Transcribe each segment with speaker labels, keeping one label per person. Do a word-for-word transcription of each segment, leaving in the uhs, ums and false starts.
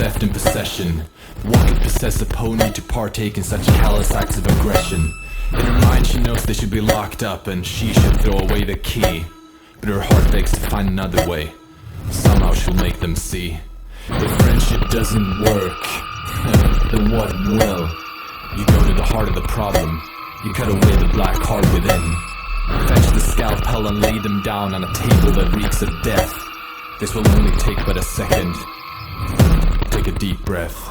Speaker 1: left in possession. What could possess a pony to partake in such callous acts of aggression? In her mind she knows they should be locked up and she should throw away the key. But her heart begs to find another way. Somehow she'll make them see. If friendship doesn't work, then what will? You go to the heart of the problem. You cut away the black heart within. Fetch the scalpel and lay them down on a table that reeks of death. This will only take but a second. Take a deep breath.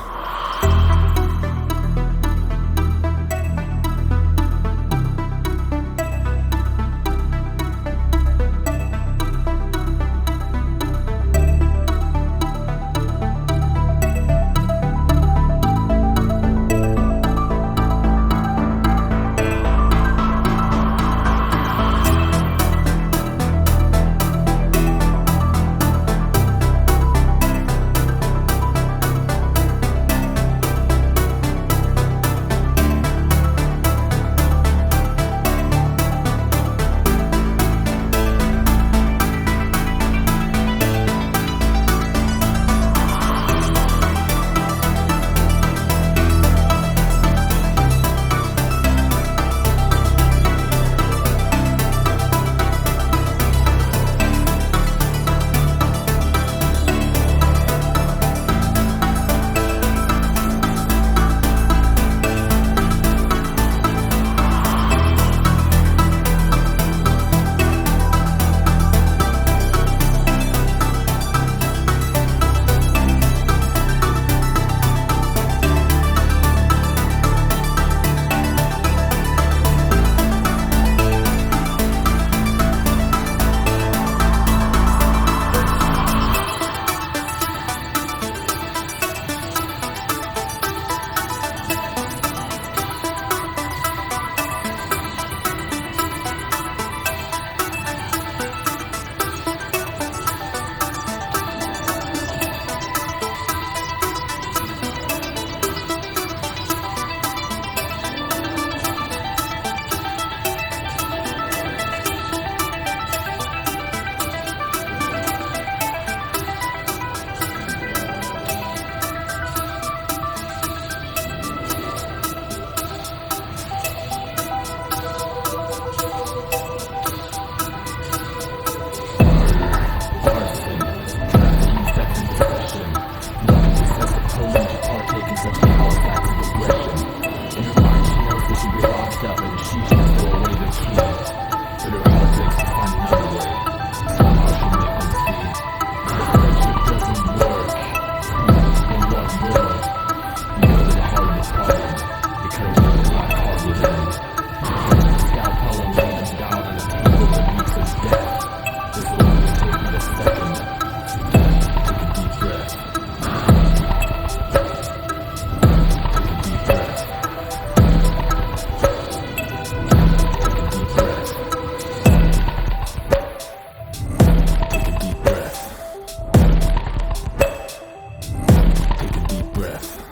Speaker 1: Breath.